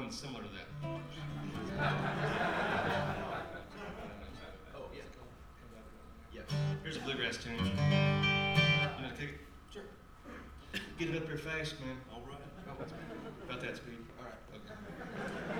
one similar to that. Oh, yeah. Yep. Here's a bluegrass tune. You know to kick it? Sure. Get it up there fast, man. All right. About that speed. All right. Okay.